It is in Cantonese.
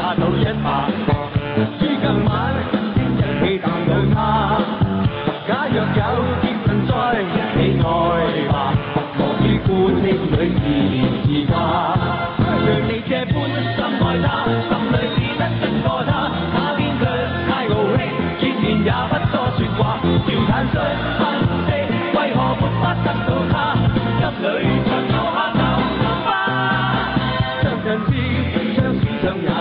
話到一百。於今晚先一起談到他。假若有結論再一起愛吧，莫於孤清裏自家。讓你這般深愛他，心裏只得一個他，他偏卻太傲氣，見面也不多說話，調坦率分析，為何沒法得到他？心裏長路下走吧，相近知，相處上也。